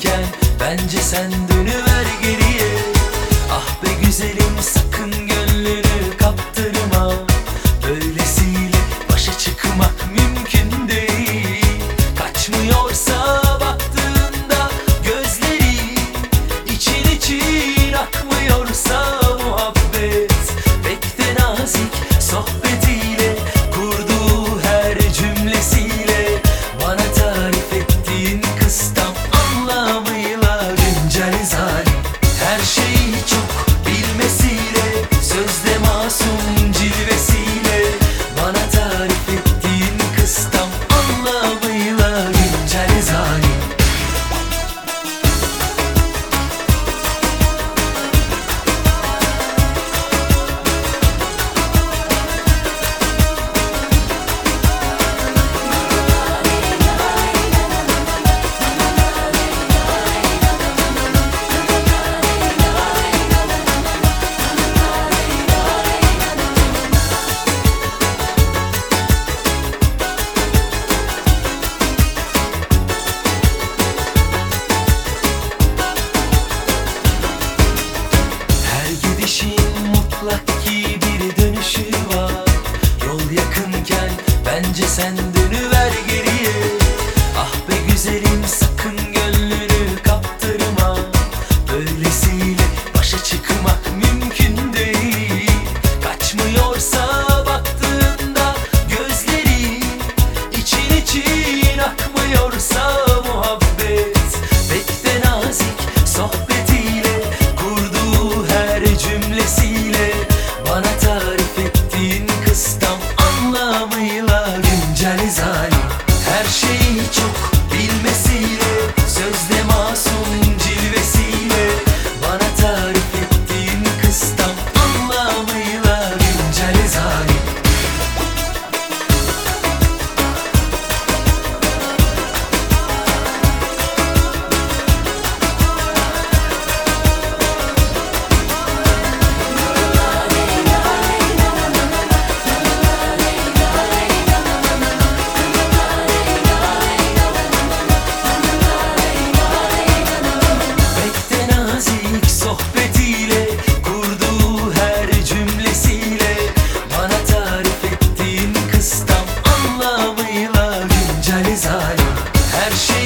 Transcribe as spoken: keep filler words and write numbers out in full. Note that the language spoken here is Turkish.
yakınken bence sen dönüver geriye. Ah be güzelim, sakın gönlünü kaptırma. Böylesiyle başa çıkmak mümkün değil. Kaçmıyorsa baktığında gözleri, için için akmıyorsa muhabbet, pek de nazik sohbetiyle, kurduğu her cümlesiyle, bana tarif ettiğin kıstam anlamıyla güncel zalim. Her şeyi çok bilmesiyle, sözde masum cilvesiyle, bana tarif ettiğin kıstam anlamıyla güncel zalim. Gidişin mutlak ki bir dönüşü var. Yol yakınken bence sen dönüver geriye. Ah be güzelim, sakın gönlünü kaptırma. Böylesiyle başa çıkmak mümkün değil. Kaçmıyorsa baktığında gözleri, için için akmıyorsa muhabbet, pek de nazik sohbetiyle, kurduğu her cümlesiyle, bana tarif ettiğin kıstam anlamıyla güncel zalim. Her şeyi çok bilmesiyle, sözde masum cilvesiyle, bana tarif ettiğin kıstam anlamıyla güncel zalim. Sohbetiyle, kurduğu her cümlesiyle, bana tarif ettiğin kıstam anlamıyla güncel zalim. Her şey